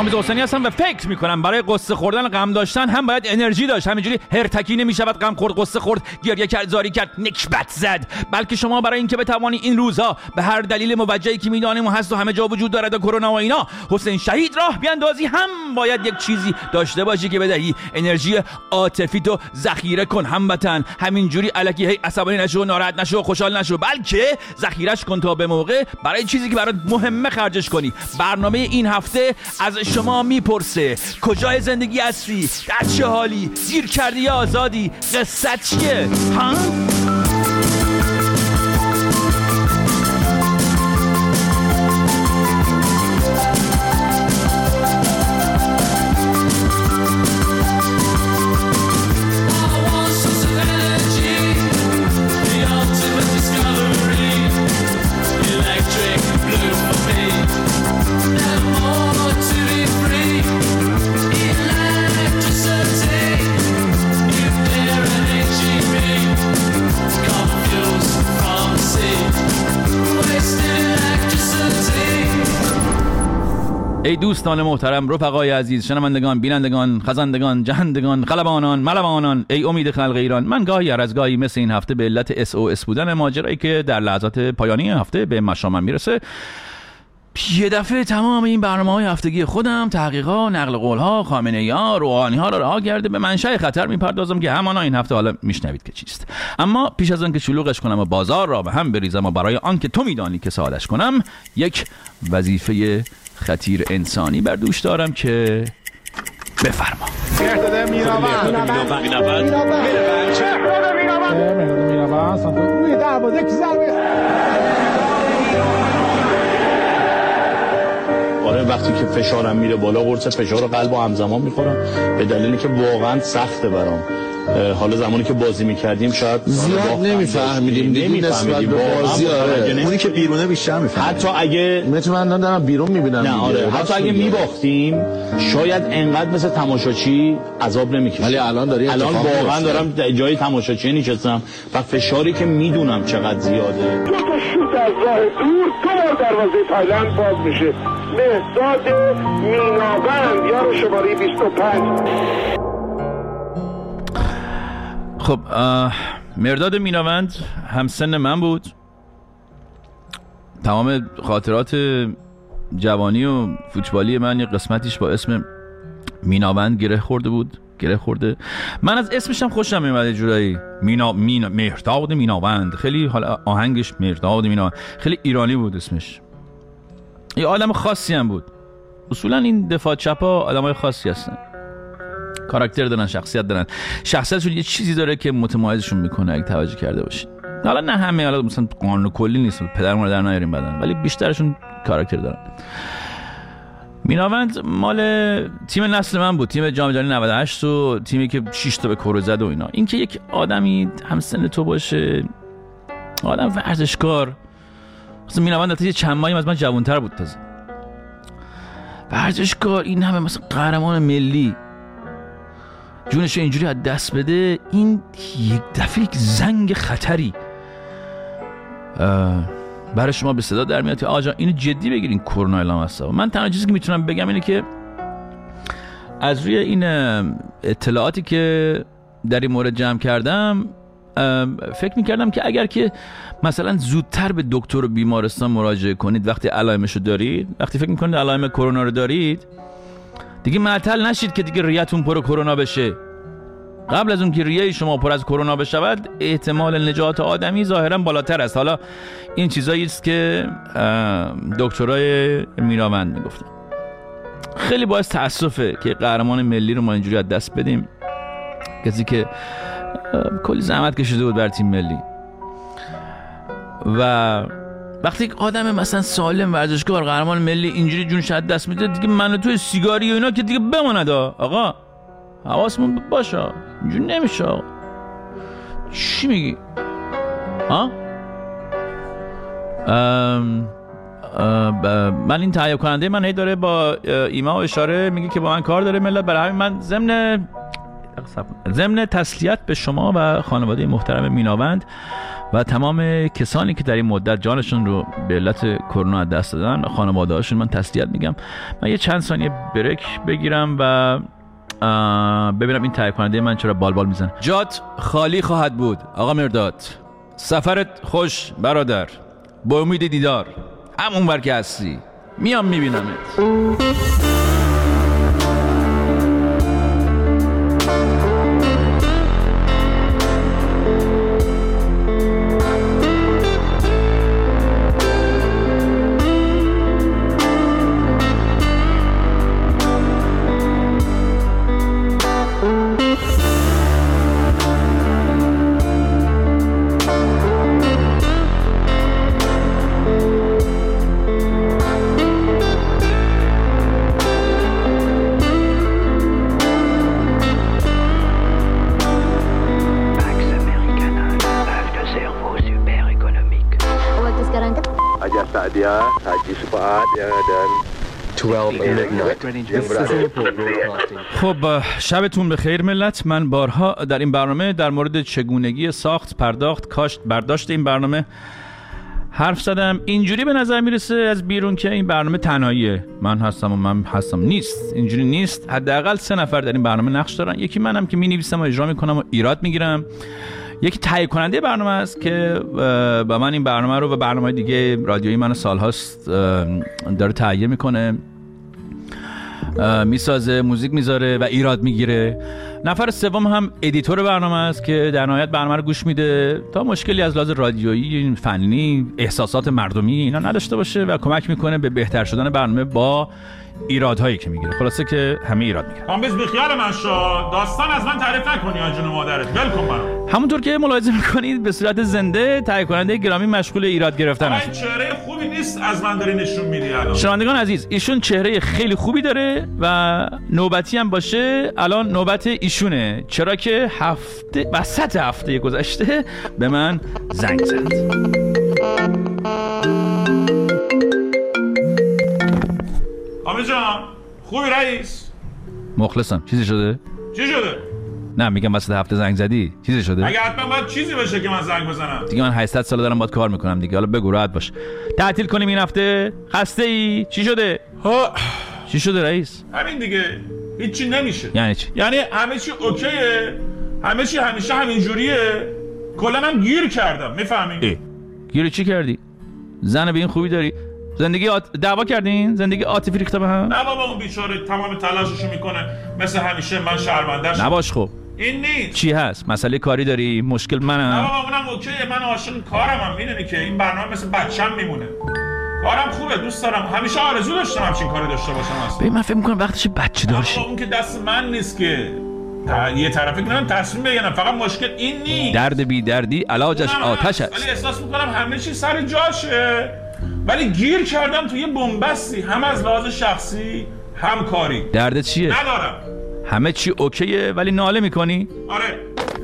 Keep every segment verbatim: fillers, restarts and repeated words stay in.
کامیز حسینی هستم و فکر میکنم برای قصه خوردن غم داشتن هم باید انرژی داشت. همینجوری هرتکی نمیشود غم خورد، قصه خورد، گریه کرد، زاری کرد، نکبت زد. بلکه شما برای اینکه بتوانی این روزها به هر دلیل موجهی که میدانیم و هست و همه جا وجود دارد و کرونا و اینا حسین شهید راه بیاندازی، هم باید یک چیزی داشته باشی که بدهی. انرژی عاطفی تو ذخیره کن هموطن. همینجوری الکی هی عصبانی نشو، ناراحت نشو، خوشحال نشو، بلکه ذخیره‌اش کن تا به موقع برای چیزی که برات مهمه خرجش کنی. برنامه این هفته از شما میپرسه کجای زندگی هستی؟ در چه حالی؟ گیر کردی یا آزادی؟ قصه چیه؟ ها؟ ای دوستان محترم، رفقای عزیز، شنوندگان، بینندگان، خزندگان، جهندگان، خلبانان، ملوانان، ای امید خلق ایران، من گاهی هر از گاهی مثل این هفته به علت اس او اس بودن ماجرایی که در لحظات پایانی هفته به مشامم میرسه، یه دفعه تمام این برنامه‌های هفتگی خودم، تحقیقات، نقل قول‌ها، خامنه‌ای‌ها، روحانی‌ها را رها کرده به منشأ خطر میپردازم که همانا این هفته حالا میشنوید که چیست. اما پیش از آن که شلوغش کنم و بازار را به هم بریزم و برای آن که تو میدانی که ساده‌اش کنم، یک وظیفه خطیر انسانی بر دوش دارم که بفرما. مهرداد میراوند میراوند میراوند میراوند روی دروازه کی ضربه؟ آره وقتی که فشارم میره بالا قرص فشار قلبو همزمان میخورم به دلیلی که واقعا سخته برام. حالا زمانی که بازی میکردیم شاید زیاد نمیفهمیدیم دیگه نسبت به بازی. آره اونی که بیرونه بیشتر میفهمه. حتی اگه من دارم بیرون میبینم. نه آره حتی اگه میباختیم شاید انقدر مثل تماشاچی عذاب نمیکشیم. ولی الان داری الان واقعا دارم جای تماشاچی نشستم و فشاری که میدونم چقدر زیاده. دو تا شوت از راه دور تو دروازه تایلند باز میشه. مهرداد میناوند یارو شماره بیست و پنج. خب مهرداد میناوند همسن من بود. تمام خاطرات جوانی و فوتبالی من یه قسمتیش با اسم میناوند گره خورده بود گره خورده من از اسمش هم خوشم میومد. جورایی مینا مینا مهرداد میناوند، خیلی حالا آهنگش مهرداد میناوند خیلی ایرانی بود اسمش. یه آدم خاصی هم بود. اصولا این دفاع چپا آدمای خاصی هستن، کاراکتر دارن، شخصیت دارن. شخصیتشون یه چیزی داره که متمایزشون میکنه اگه توجه کرده باشید. حالا نه همه، حالا مثلا قانون کلی نیست، پدرمون رو در نیاریم بدن، ولی بیشترشون کاراکتر دارن. میناوند مال تیم نسل من بود، تیم جام جهانی نود و هشت و تیمی که شش تا به کرو زد و اینا. این که یک آدمی همسن تو باشه، آدم ورزشکار، مثلا میناوند البته چند ماهی از من جوان‌تر بود، تازه ورزشکار، این همه مثلا قهرمان ملی، جونش اینجوری از دست بده، این یک دفعه یک زنگ خطری برای شما به صدا در میاد که آقا جان اینو جدی بگیرین، کرونا اعلام است. من تنها چیزی که میتونم بگم اینه که از روی این اطلاعاتی که در این مورد جمع کردم فکر میکردم که اگر که مثلا زودتر به دکتر و بیمارستان مراجعه کنید وقتی علائمشو دارید، وقتی فکر میکنید علائم کرونا رو دارید، دیگه معطل نشید که دیگه ریه‌تون پر کرونا بشه. قبل از اون که ریه شما پر از کرونا بشود، احتمال نجات آدمی ظاهرا بالاتر است. حالا این چیزایی است که دکترای میناوند میگفتن. خیلی باعث تأسفه که قهرمان ملی رو ما اینجوری از دست بدیم، کسی که کلی زحمت کشیده بود بر تیم ملی. و وقتی یک آدم مثلا سالم ورزشکار قهرمان ملی اینجوری جونش از دست میده، دیگه من و توی سیگاری و اینا که دیگه بماند. آقا حواسمون باشه، اینجوری نمیشه. آقا چی میگی؟ ها؟ ام من این تهیه کننده من هی داره با ایما و اشاره میگه که با من کار داره ملت، برای همین من ضمن ضمن تسلیت به شما و خانواده محترم میناوند و تمام کسانی که در این مدت جانشون رو به علت کرونا از دست دادن، خانواده‌هاشون، من تسلیت میگم. من یه چند ثانیه بریک بگیرم و ببینم این تهیه کننده من چرا بال بال میزنه. جات خالی خواهد بود آقا مرداد. سفرت خوش برادر، با امید دیدار. همون ور که هستی میام میبینمت. خب شبتون بخیر ملت. من بارها در این برنامه در مورد چگونگی ساخت، پرداخت، کاشت، برداشت این برنامه حرف زدم. اینجوری به نظر میرسه از بیرون که این برنامه تنهاییه، من هستم و من هستم. نیست، اینجوری نیست. حداقل سه نفر در این برنامه نقش دارن. یکی منم که مینویسم و اجرا میکنم و ایراد میگیرم. یکی تهیه کننده برنامه است که با من این برنامه رو و برنامه دیگه رادیویی من سالهاست داره تهیه میکنه، میسازه، موزیک میذاره و ایراد میگیره. نفر سوم هم ادیتور برنامه است که در نهایت برنامه رو گوش میده تا مشکلی از لحاظ رادیویی، فنی، احساسات مردمی اینا نداشته باشه و کمک میکنه به بهتر شدن برنامه با ایرادهایی که میگیره. خلاصه که همه ایراد میگیره. کامبیز بخیال من شو، داستان از من تعریف نکنی آ جون مادرت. ول کن منو. همونطور که ملاحظه میکنید به صورت زنده تهیه کننده گرامی مشغول ایراد گرفتن است. این چهره خوبی نیست از من داری نشون میدی الان. شنوندگان عزیز، ایشون چهره خیلی خوبی داره و نوبتی هم باشه الان نوبت ایشونه، چرا که هفته وسط هفته گذشته به من زنگ زد. آمی جان خوبی رئیس؟ مخلصم. چیزی شده؟ چی شده؟ نه میگم وسط هفته زنگ زدی، چیزی شده؟ اگه حتما باید چیزی بشه که من زنگ بزنم. دیگه من هشتصد سال دارم باید کار میکنم دیگه، حالا بگو راحت باش. تعطیل کنیم این هفته؟ خسته ای؟ چی شده؟ ها چی شده رئیس؟ همین دیگه، هیچی نمیشه. یعنی چی؟ یعنی همه چی اوکیه، همه چی همیشه همین جوریه، کلا من گیر کردم. میفهمی؟ گیر چی کردی؟ زن به این خوبی داری؟ زندگی آت... دعوا کردین؟ زندگی عاطفی ریخته به هم؟ نه بابا، اون بیچاره تمام تلاششو میکنه مثل همیشه، من شرمنده‌شم. نباش. خب این نیست. چی هست؟ مسئله کاری داری؟ مشکل منم؟ نه بابا اونم اوکیه، من عاشق کارم هم. میدونی که این برنامه مثل بچه‌م میمونه. کارم خوبه، دوست دارم، همیشه آرزو داشتم همچین کاری داشته باشم اصلا. ببین من فکر می‌کنم وقتش بچه دار شی. اون که دست من نیست که یه طرفی که من تصمیم بگیرم، فقط مشکل این نیست. درد بی دردی علاجش آتش است. ولی احساس میکنم همه چی سر جاشه، ولی گیر کردم توی بنبستی، هم از لحاظ شخصی هم کاری. درد چیه؟ ندارم. همه چی اوکیه ولی ناله میکنی؟ آره.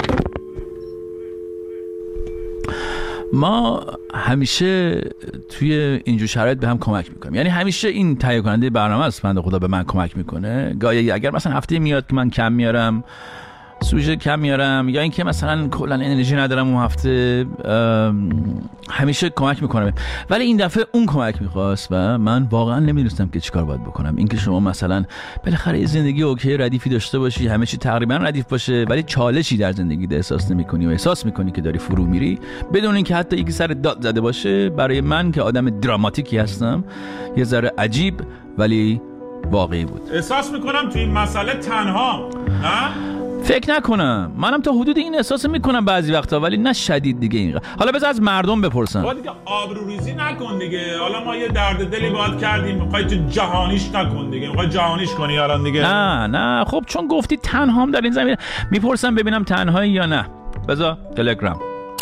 ما همیشه توی اینجور شرایط به هم کمک میکنیم. یعنی همیشه این تهیه کننده برنامه است بنده خدا به من کمک میکنه. گاهی اگر مثلا هفته میاد که من کم میارم، سوژه کم میارم، یا اینکه مثلا کلا انرژی ندارم اون هفته، همیشه کمک میکنم. ولی این دفعه اون کمک میخواست و من واقعا نمیدونستم که چیکار باید بکنم. اینکه شما مثلا بالاخره یه زندگی اوکی ردیفی داشته باشی، همه چی تقریبا ردیف باشه، ولی چالشی در زندگی احساس نمیکنی و احساس میکنی که داری فرو میری بدون اینکه حتی یکی سر داد زده باشه، برای من که آدم دراماتیکی هستم یه ذره عجیب ولی واقعی بود. احساس میکنم توی این مسئله تنها. نه؟ فکر نکنم، منم تا حدود این احساس میکنم بعضی وقتا، ولی نه شدید دیگه. اینقدر حالا بذار از مردم بپرسم. با دیگه آبروریزی نکن دیگه. حالا ما یه درد دلی باید کردیم، میخوای تو جهانیش نکن دیگه. میخوای جهانیش کنی الان دیگه. نه نه خب چون گفتی تنهام در این زمینه، میپرسم ببینم تنهایی یا نه. بذار تلگرام.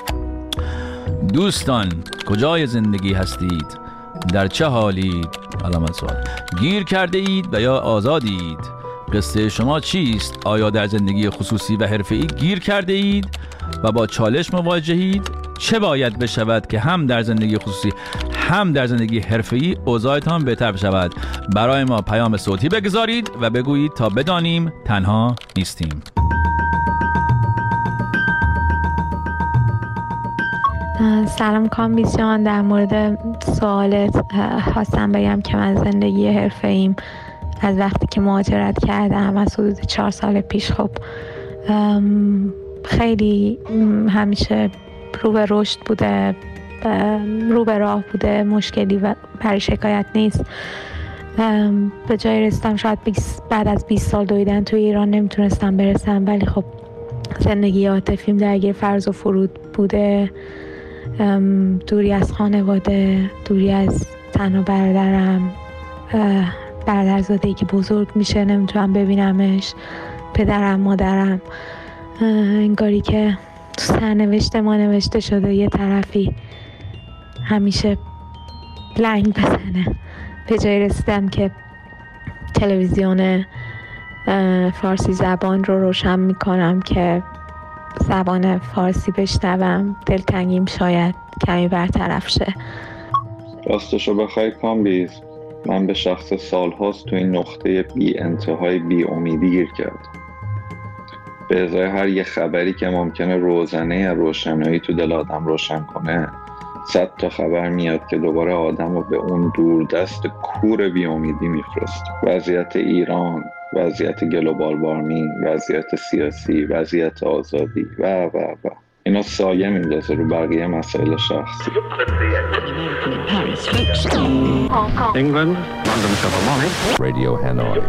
دوستان کجای زندگی هستید؟ در چه حالید؟ علامت سوال. گیر کرده اید و یا آزادید؟ قصه شما چیست؟ آیا در زندگی خصوصی و حرفه‌ای گیر کرده اید و با چالش مواجهید؟ چه باید بشود که هم در زندگی خصوصی هم در زندگی حرفه‌ای اوضاعتان بهتر بشود؟ برای ما پیام صوتی بگذارید و بگویید تا بدانیم تنها نیستیم. سلام کامبیز جان، در مورد سوالت خواستم بگم که من زندگی حرفه‌ایم از وقتی که مهاجرت کردم از حدود چهار سال پیش خب خیلی همیشه رو به رشد بوده، رو به راه بوده، مشکلی و برای شکایت نیست. به جای رسیدم شاید بعد از بیست سال دویدن توی ایران نمیتونستم برسم، ولی خب زندگی عاطفیم درگیر فرض و فرود بوده، دوری از خانواده، دوری از تنها برادرم، برادرزاده‌ای که بزرگ میشه نمیتونم ببینمش، پدرم، مادرم، انگاری که تو سرنوشت ما نوشته شده یه طرفی همیشه لنگ بزنه. به جای رسیدم که تلویزیون فارسی زبان رو روشن میکنم که زبان فارسی بشنوم، دلتنگیم شاید کمی برطرف شه. راستشو بخوای کامبیز، من به شخص سالهاست تو این نقطه بی انتهای بی امیدی گیر کردم. به ازای هر یه خبری که ممکنه روزنه یا روشنایی تو دل آدم روشن کنه، صد تا خبر میاد که دوباره آدم رو به اون دوردست کور بی امیدی میفرست. وضعیت ایران، وضعیت گلوبال وارمینگ، وضعیت سیاسی، وضعیت آزادی و و و اینا سایه میندازه رو بقیه مسائل شخصی. England, London Philharmonic, Radio Hanoi.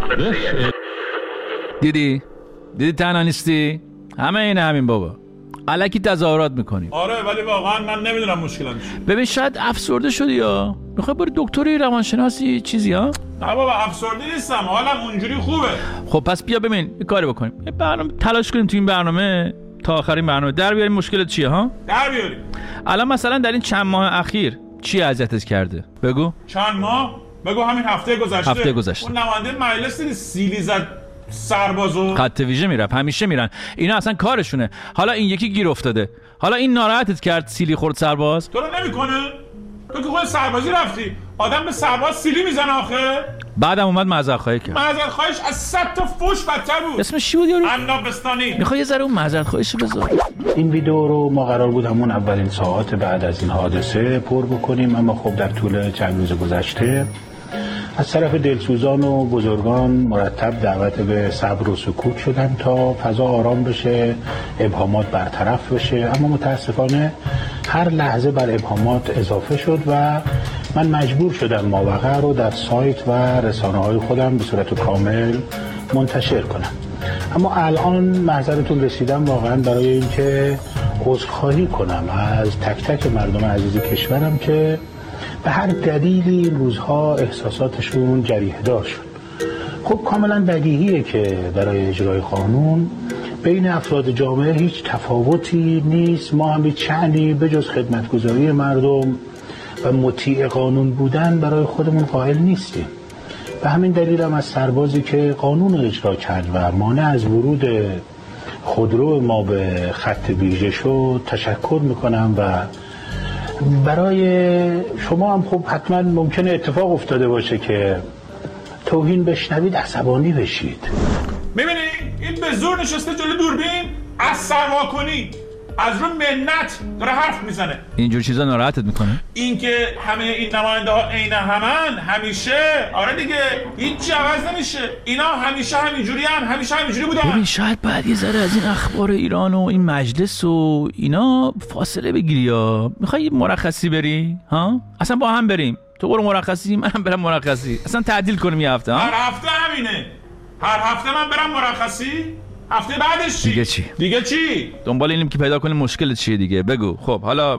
دیدی؟ دیدی تنها نیستی؟ همه این همین بابا. الکی تظاهرات میکنی. آره ولی واقعا من نمیدونم مشکلم چیه. ببین شاید افسرده شدی یا میخوای بری دکتری روانشناسی چیزی ها؟ نه بابا افسرده نیستم، حالم اونجوری خوبه. خب پس بیا ببین یه کاری بکنیم، یه برنامه تلاش کنیم تو این برنامه تا آخرین برنامه در بیاریم مشکلت چیه ها؟ در بیاریم. الان مثلا در این چند ماه اخیر چی اذیتت کرده؟ بگو. چند ماه؟ بگو همین هفته گذشته. هفته گذشته. اون نماینده مجلس دیدی سیلی زد سربازو. خط ویژه میرفت، همیشه میرن. اینا اصلا کارشونه. حالا این یکی گیر افتاده. حالا این ناراحتت کرد سیلی خورد سرباز؟ تو رو نمیکنه؟ تو که خود سربازی رفتی. آدم به سرباز سیلی میزنه آخه؟ بعدم اومد معذرت خواهی کرد. معذرت خواهیش از صد تا فوش بدتر بود. اسمش چی بود یارو؟ عنابستانی. میخوای یه ذره اون معذرت خواهیشو بذار. این ویدیو رو ما قرار بود همون اولین ساعات بعد از این حادثه پر بکنیم، اما خب در طول چند روز گذشته از طرف دلسوزان و بزرگان مرتب دعوت به صبر و سکوت شدن تا فضا آرام بشه، ابهامات برطرف بشه، اما متاسفانه هر لحظه بر ابهامات اضافه شد و من مجبور شدم ماوقع رو در سایت و رسانه‌های خودم به صورت کامل منتشر کنم. اما الان محضرتون رسیدم واقعا برای اینکه عذرخواهی کنم از تک تک مردم عزیز کشورم که به هر دلیلی این روزها احساساتشون جریحه دار شد. خب کاملا بدیهیه که برای اجرای قانون بین افراد جامعه هیچ تفاوتی نیست. ما هم هیچ شأنی به جز خدمتگزاری مردم و مطیع قانون بودن برای خودمون قائل نیستیم. به همین دلیل هم از سربازی که قانون رو اجرا کرد و مانع از ورود خودرو ما به خط ویژه شد تشکر میکنم و برای شما هم خب حتما ممکنه اتفاق افتاده باشه که توهین بشنوید عصبانی بشید. میبینی این به زور نشسته جلو دوربین از سروا کنی از رو منت داره حرف میزنه. اینجور چیزا ناراحتت میکنه؟ اینکه همه این نماینده ها عین همن همیشه، آره دیگه هیچ عوض نمیشه. اینا همیشه همینجوری ان، همیشه همینجوری بودن. ببین شاید بعد یه ذره از این اخبار ایران و این مجلس و اینا فاصله بگیری یا میخوای مرخصی بری ها؟ اصلا با هم بریم، تو برو مرخصی منم برم مرخصی، اصلا تعدیل کنیم یه هفته ها؟ هر هفته همینه، هر هفته من برم مرخصی، هفته بعدش چی؟ دیگه چی؟ دیگه چی؟ دنبال اینیم که پیدا کنیم مشکل چیه دیگه. بگو. خب حالا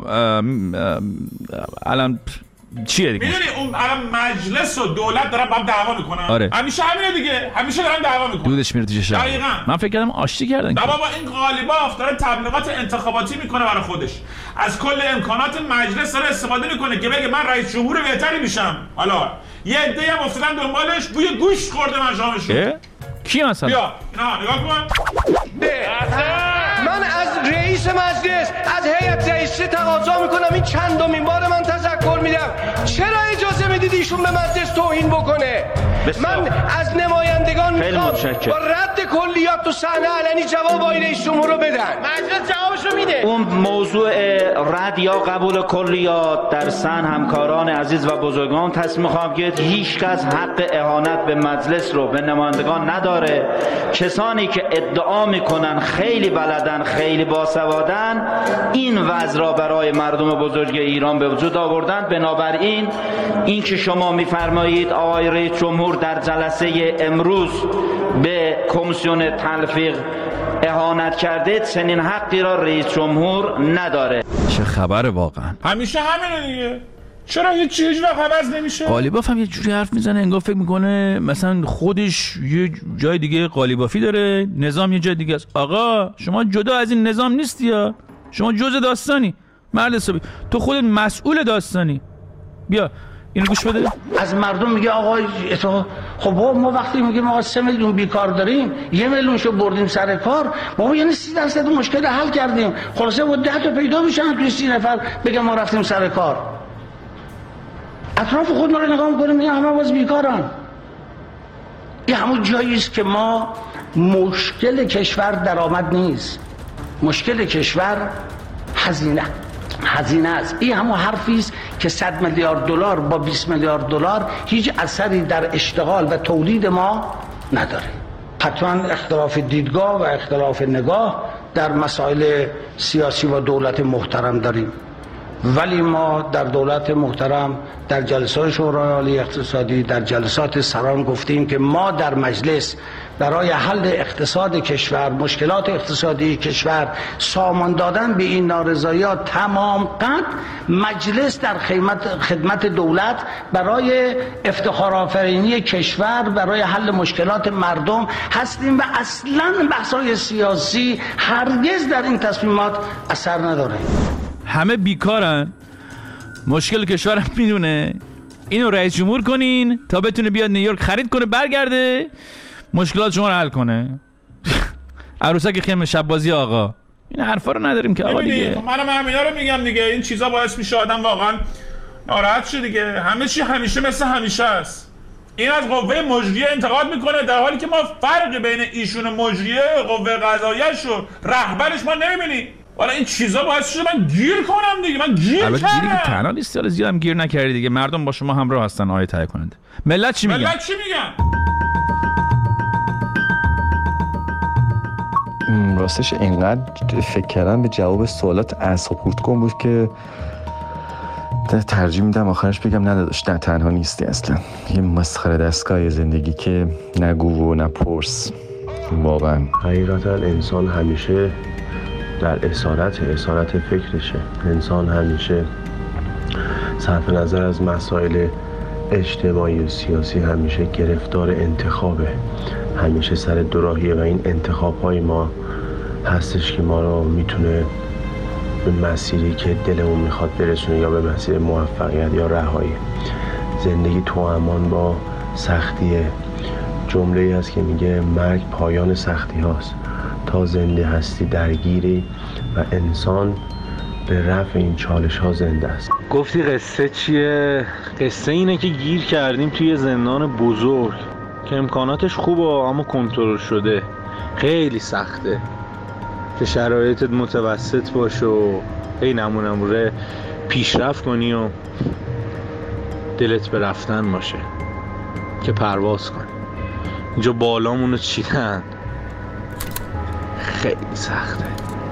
الان چیه دیگه؟ میدونی اون الان مجلس و دولت دارن با هم دعوا میکنن. آره. همیشه همینه دیگه، همیشه دارن دعوا میکنن. دودش میره تو چشم. دقیقاً. من فکر کردم آشتی کردن. بابا این قالیباف داره تبلیغات انتخاباتی میکنه برای خودش. از کل امکانات مجلس داره استفاده میکنه که بگه من رئیس جمهور بهتری میشم. حالا یه عده‌ای هم افتادن دنبالش، بوی گوشت خورده مجامشون. کی مثلا؟ بیا اینا نگاه کن. من از رئیس مجلس از هیئت رئیسه تقاضا میکنم این چندمین بار من تذکر میدم، چرا اجازه میدید ایشون به مجلس توهین بکنه؟ من از نمایندگان میخوام با رد کلیات تو صحنه علنی جواب آقای رئیس جمهور رو بدن. مجلس جوابشو میده. اون موضوع رد یا قبول کلیات در سن همکاران عزیز و بزرگان تصمیم خواهم گرفت. هیچ کس حق اهانت به مجلس رو به نمایندگان نداره. کسانی که ادعا میکنن خیلی بلدن، خیلی باسوادن، این وضع را برای مردم بزرگ ایران به وجود آوردن. بنابراین این که شما میفرمایید آقای رئیس جمهور در جلسه امروز به کمیسیون تلفیق اهانت کرده، چنین حقی را رئیس جمهور نداره. چه خبره واقعا؟ همیشه همینه دیگه. چرا هیچ چیزی وقت عوض نمیشه؟ قالیباف هم یه جوری حرف میزنه انگار فکر میکنه مثلا خودش یه جای دیگه قالیبافی داره، نظام یه جای دیگه است. آقا شما جدا از این نظام نیستی یا شما جزء داستانی. مرد حسابی تو خودت مسئول داستانی. بیا اینو گوش بده. از مردم میگه آقا تو خب ما وقتی میگیم آقا سه میلیون بیکار داریم، یه میلیونشو بردیم سر کار، بابا یعنی سی درصد مشکل حل کردیم. خلاصه بود ده تا پیدا میشن توی سی نفر بگم ما رفتیم سر کار. اطراف خود ما رو نگاه میکنیم میگن همه باز بیکارن. این همون جایی است که ما مشکل کشور درآمد نیست، مشکل کشور هزینه هزینه است. این همون حرفی است که صد میلیارد دلار با بیست میلیارد دلار هیچ اثری در اشتغال و تولید ما نداره. حتما اختلاف دیدگاه و اختلاف نگاه در مسائل سیاسی و دولت محترم داریم، ولی ما در دولت محترم در جلسات شورای عالی اقتصادی، در جلسات سران گفتیم که ما در مجلس برای حل اقتصاد کشور، مشکلات اقتصادی کشور، سامان دادن به این نارضایی‌ها تمام قد مجلس در خدمت دولت برای افتخارآفرینی کشور، برای حل مشکلات مردم هستیم و اصلاً بحث‌های سیاسی هرگز در این تصمیمات اثر نداره. همه بیکارن، مشکل کشورم میدونه، اینو رئیس جمهور کنین تا بتونه بیاد نیویورک خرید کنه برگرده مشکلات شما رو حل کنه. عروسک خیمه شب بازی آقا. این حرفا رو نداریم که آقا دیگه. منم همینا رو میگم دیگه، این چیزا باعث میشه آدم واقعا ناراحت شه دیگه. همه چی همیشه مثل همیشه است. این از قوه مجریه انتقاد میکنه در حالی که ما فرق بین ایشون مجریه، قوه قضاییه و رهبرش ما نمیبینیم. والا این چیزا باعث شده من گیر کنم دیگه. من گیر البته کردم. گیری که تنها نیست، حالا زیادم گیر نکردی دیگه. مردم با شما همراه هستن آیه تهیه کننده. ملت چی میگن؟ ملت چی میگن؟ راستش اینقدر فکر کردم به جواب سوالات اعصاب خورد کن بود که ترجیح میدم آخرش بگم نداداش، نه تنها نیستی اصلا. یه مسخره دستگاه زندگی که نگو و نپرس. واقعا حقیقتا انسان همیشه در اسارت اسارت فکرشه. انسان همیشه صرف نظر از مسائل اجتماعی و سیاسی همیشه گرفتار انتخابه، همیشه سر دوراهیه و این انتخاب‌های ما هستش که ما رو میتونه به مسیری که دلمون میخواد برسونه، یا به مسیر موفقیت یا رهایی. زندگی تو امان با سختیه. جمله‌ای هست که میگه مرگ پایان سختی هاست. تا زنده هستی درگیری و انسان به رفع این چالش ها زنده است. گفتی قصه چیه؟ قصه اینه که گیر کردیم توی زندان بزرگ که امکاناتش خوبه اما کنترل شده. خیلی سخته که شرایطت متوسط باشه و هی نمونه نمونه پیشرفت کنی و دلت به رفتن باشه که پرواز کنی. اینجا بالامونو چیدن، خیلی سخته.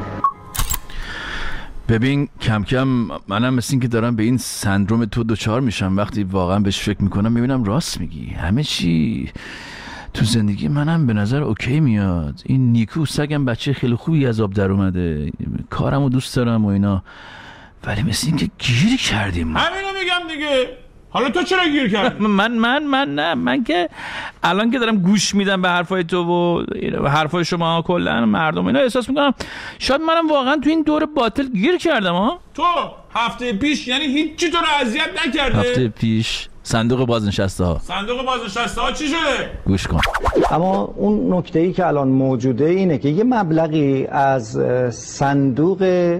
ببین کم کم منم مثل این که دارم به این سندروم تو دوچار میشم. وقتی واقعا بهش فکر میکنم میبینم راست میگی. همه چی تو زندگی منم به نظر اوکی میاد. این نیکو سگم بچه خیلی خوبی از آب در اومده، کارمو دوست دارم و اینا، ولی مثل این که گیر کردیم. همینو میگم دیگه. حالا تو چرا گیر کردی؟ من من من نه من که الان که دارم گوش میدم به حرفای تو و حرفای شما کلا مردم اینا احساس میکنم شاید منم واقعا تو این دور باطل گیر کردم. ها تو هفته پیش یعنی هیچی تو رو اذیت نکرده؟ هفته پیش صندوق بازنشسته ها صندوق بازنشسته ها چی شده؟ گوش کن. اما اون نکته‌ای که الان موجوده اینه که یه مبلغی از صندوق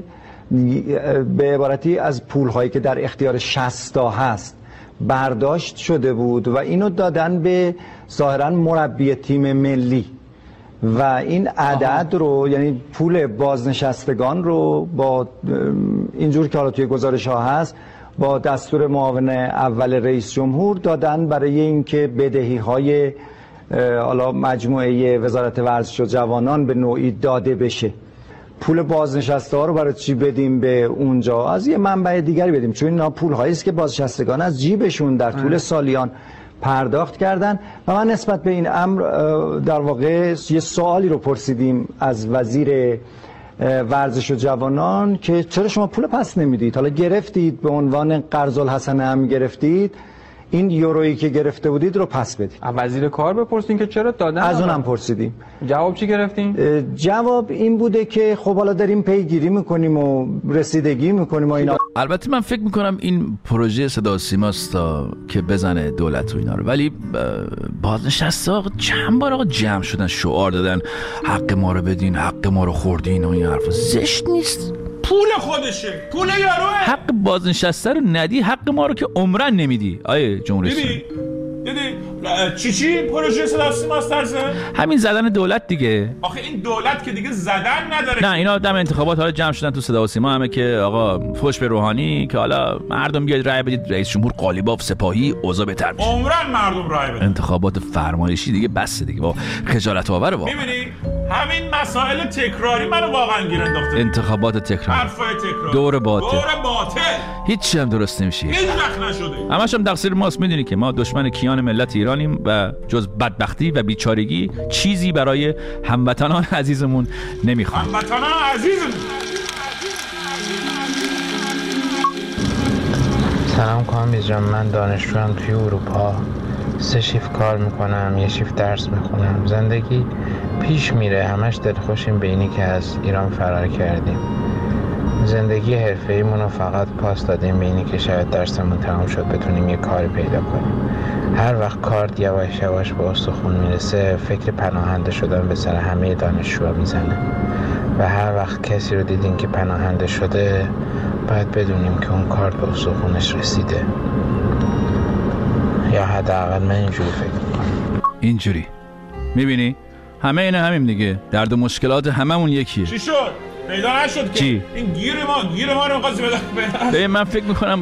به عبارتی از پول‌هایی که در اختیار شصت تا هست برداشت شده بود و اینو دادن به ظاهراً مربی تیم ملی و این عدد رو یعنی پول بازنشستگان رو با اینجور که حالا توی گزارش ها هست با دستور معاون اول رئیس جمهور دادن برای اینکه بدهی های حالا مجموعه وزارت ورزش و جوانان به نوعی داده بشه. پول بازنشسته ها رو برای چی بدیم به اونجا؟ از یه منبع دیگری بدیم، چون اینا پول هایی است که بازنشستگان از جیبشون در طول سالیان پرداخت کردن. و من نسبت به این امر در واقع یه سوالی رو پرسیدیم از وزیر ورزش و جوانان که چرا شما پول پس نمیدید؟ حالا گرفتید به عنوان قرض الحسنه هم گرفتید، این یورویی که گرفته بودید رو پس بدید. وزیر کار بپرسین که چرا دادن؟ از اونم پرسیدیم. جواب چی گرفتین؟ جواب این بوده که خب حالا داریم پیگیری میکنیم و رسیدگی میکنیم و اینا. البته من فکر میکنم این پروژه صدا و سیماست تا که بزنه دولت و اینا رو، ولی بازنشسته ها چند بار آقا جمع شدن شعار دادن حق ما رو بدین، حق ما رو خوردین و این حرفا. زشت نیست؟ پول خودشه، پول یاروه. حق بازنشسته رو ندی، حق ما رو که عمرن نمیدی. آیه جمهوری اسلامی دیدی؟ دیدی؟ چی چی پروژه صدا و سیماست درسه؟ همین زدن دولت دیگه. آخه این دولت که دیگه زدن نداره. نه اینا دم انتخابات حالا جمع شدن تو صدا و سیما همه که آقا فوش به روحانی که حالا مردم بیاید رأی بدید رئیس جمهور قالیباف سپاهی اوضاع بهتر میشه. عمرن مردم رأی بدن. انتخابات فرمایشی دیگه بس دیگه، با خجالت آوره واقعا. میبینی همین مسائل تکراری منو واقعا گیر انداخته. انتخابات تکرار، حرفای تکرار، دور باطل، دور باطل، هیچ هم درست نمیشه. هیچ وقت نشده. همش هم تقصیر ماست. میدونی که ما دشمن کیان ملت ایرانیم و جز بدبختی و بیچارگی چیزی برای هموطنان عزیزمون نمیخوایم. هموطنان عزیزمون. سلام کامبیز جان، من دانشجوام توی اروپا. سه شیفت کار میکنم، یه شیفت درس میخونم. زندگی پیش میره، همش دلخوشیم به اینی که از ایران فرار کردیم. زندگی حرفه‌ایمون رو فقط پاس دادیم به اینی که شاید درسمون تمام شد بتونیم یه کاری پیدا کنیم. هر وقت کارت یواش یواش به استخون میرسه فکر پناهنده شدن به سر همه دانشجوها میزنه و هر وقت کسی رو دیدین که پناهنده شده باید بدونیم که اون کارت به استخونش رسیده، یا حداقل من اینجوری فکر میکنم. اینجوری میبینی همه اینا همیم دیگه، درد و مشکلات هممون یکیه. چی شد؟ پیدا نشد که چی؟ این گیر ما گیر ما رو قضیه بده. به من فکر میکنم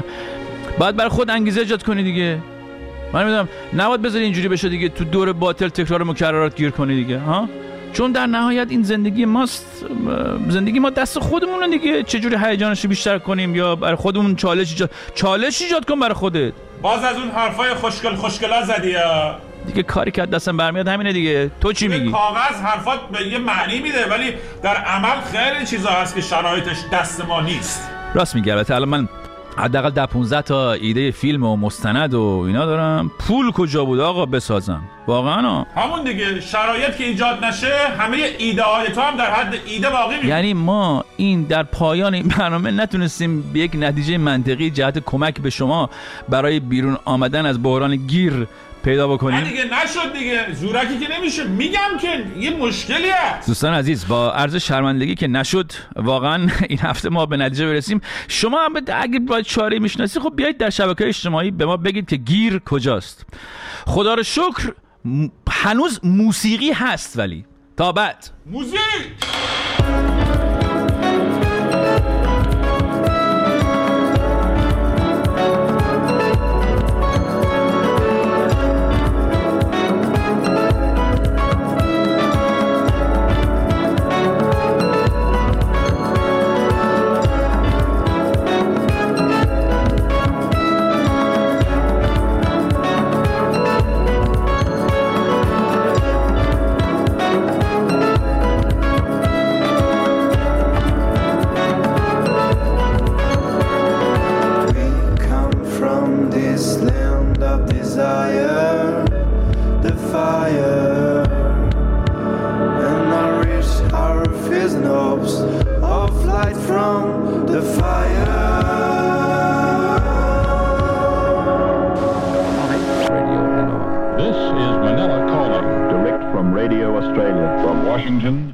باید برای خود انگیزه ایجاد کنی دیگه. من میدونم نباید بذاری اینجوری بشه دیگه، تو دور باطل تکرار مکررات گیر کنی دیگه ها، چون در نهایت این زندگی ماست، زندگی ما دست خودمونه دیگه. چجوری هیجانش بیشتر کنیم یا برای خودمون چالش ایجاد چالش ایجاد کن برای خودت. باز از اون حرفای خوشگل خوشگلا زدی یا دیگه کاری که دستم برمیاد همینه دیگه. تو چی میگی؟ کاغذ حرفات به یه معنی میده ولی در عمل خیلی چیزا هست که شرایطش دست ما نیست. راست میگی. البته الان من حداقل ده پانزده تا ایده فیلم و مستند و اینا دارم. پول کجا بود آقا بسازم واقعا؟ همون دیگه شرایط که ایجاد نشه همه ایده های تو هم در حد ایده باقی میمونه. یعنی ما این در پایان این برنامه نتونستیم به یک نتیجه منطقی جهت کمک به شما برای بیرون آمدن از بحران گیر پیدا بکنیم. نه دیگه نشد دیگه، زورکی که نمیشه. میگم که یه مشکلی هست. دوستان عزیز با عرض شرمندگی که نشد واقعا این هفته ما به نتیجه برسیم. شما هم اگه باید چاره میشناسی خب بیایید در شبکه‌های اجتماعی به ما بگید که گیر کجاست. خدا رو شکر هنوز موسیقی هست، ولی تا بعد موزیک. Radio Australia from Washington.